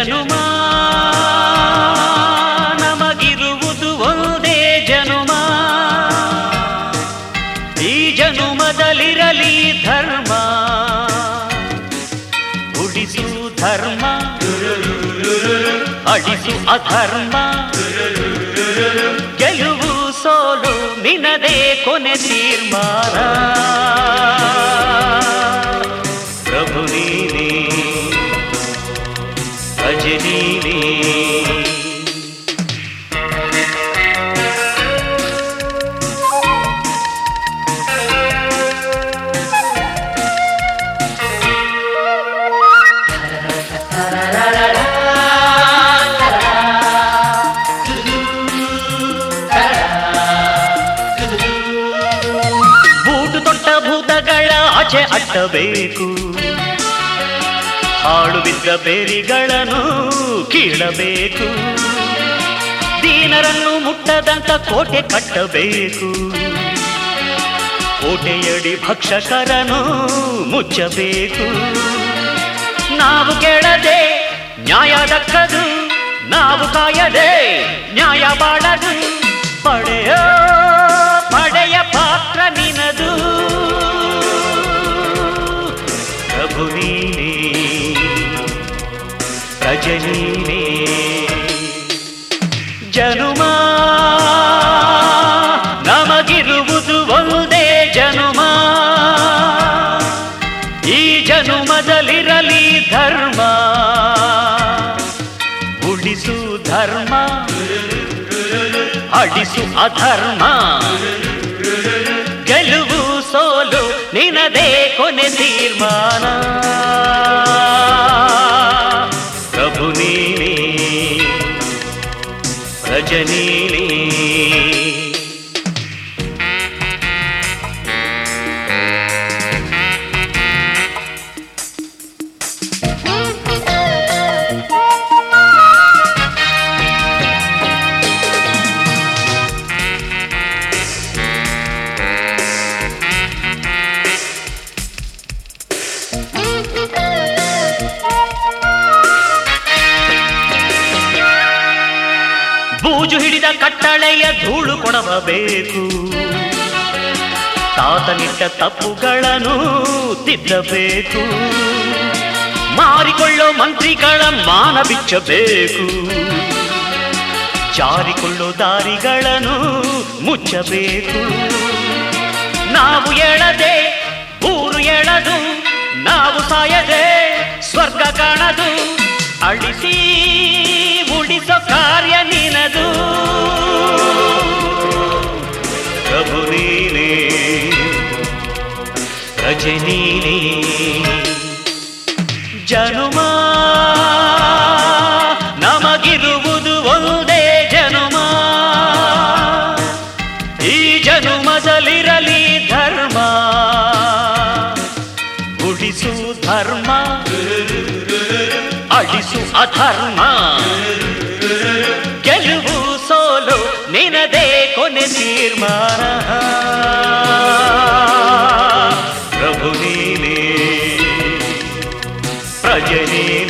ಜನುಮ ನಮಗಿರುವುದು ಒಂದೇ ಜನುಮ, ಈ ಜನುಮದಲ್ಲಿರಲಿ ಧರ್ಮ, ಉಳಿಸು ಧರ್ಮ ಅಳಿಸು ಅಧರ್ಮ, ಗೆಲುವು ಸೋಲು ನಿನದೇ ಕೊನೆ ತೀರ್ಮಾನ. ಪ್ರಭು ನೀನೇ ಪ್ರಜೆ ನೀನೇ. ಬೂಟು ತೊಟ್ಟ ಭೂತಗಳ ಆಚೆ ಅಟ್ಟಬೇಕು, ಹಾಳು ಬಿದ್ದ ಬೇರಿಗಳನ್ನು ಕೀಳಬೇಕು, ದೀನರನ್ನು ಮುಟ್ಟದಂತ ಕೋಟೆ ಕಟ್ಟಬೇಕು, ಕೋಟೆಯಡಿ ಭಕ್ಷಕರನ್ನು ಮುಚ್ಚಬೇಕು. ನಾವು ಕೇಳದೆ ನ್ಯಾಯ ದಕ್ಕದು, ನಾವು ಕಾಯದೆ ನ್ಯಾಯ ಬಾಳದು, ಪಡೆಯ ಪಾತ್ರ ನಿನದು. ಪ್ರಭು ನೀನೇ ಪ್ರಜೆ ನೀನೇ. ಜನುಮ ನಮಗಿರುವುದು ಒಂದೇ ಜನುಮ, ಈ ಜನುಮದಲ್ಲಿರಲಿ ಧರ್ಮ, ಉಳಿಸು ಧರ್ಮ ಅಳಿಸು ಅಧರ್ಮ, ಗೆಲುವು ಸೋಲು ನಿನದೇ ಕೊನೆ ತೀರ್ಮಾನ. ಪ್ರಭು ನೀನೇ ಪ್ರಜೆ ನೀನೇ. ಬೂಜು ಹಿಡಿದ ಕಟ್ಟಳೆಯ ಧೂಳು ಕೊಡಬೇಕು, ತಾತನಿಟ್ಟ ತಪ್ಪುಗಳನ್ನು ತಿದ್ದಬೇಕು, ಮಾರಿಕೊಳ್ಳೋ ಮಂತ್ರಿಗಳ ಮಾನ ಬಿಚ್ಚಬೇಕು, ಜಾರಿಕೊಳ್ಳೋ ದಾರಿಗಳನ್ನು ಮುಚ್ಚಬೇಕು. ನಾವು ಎಳದೆ ಊರು ಎಳದು, ನಾವು ಸಾಯದೆ ಸ್ವರ್ಗ ಕಾಣದು, ಅಳಿಸಿ ಉಳಿಸೋ ಕಾರ್ಯ ನಿನದು. ಪ್ರಭು ನೀನೇ ಪ್ರಜೆ ನೀನೇ. ಜನುಮ ನಮಗಿರುವುದು ಒಂದೇ ಜನುಮ, ಈ ಜನುಮದಲ್ಲಿರಲಿ ಧರ್ಮ, ಉಳಿಸು ಧರ್ಮ ಅಳಿಸು ಅಧರ್ಮ, ಗೆಲುವು ಸೋಲು ನಿನದೇ ಕೊನೆ ತೀರ್ಮಾನ. ಪ್ರಭು ನೀನೇ ಪ್ರಜೆ ನೀನೇ.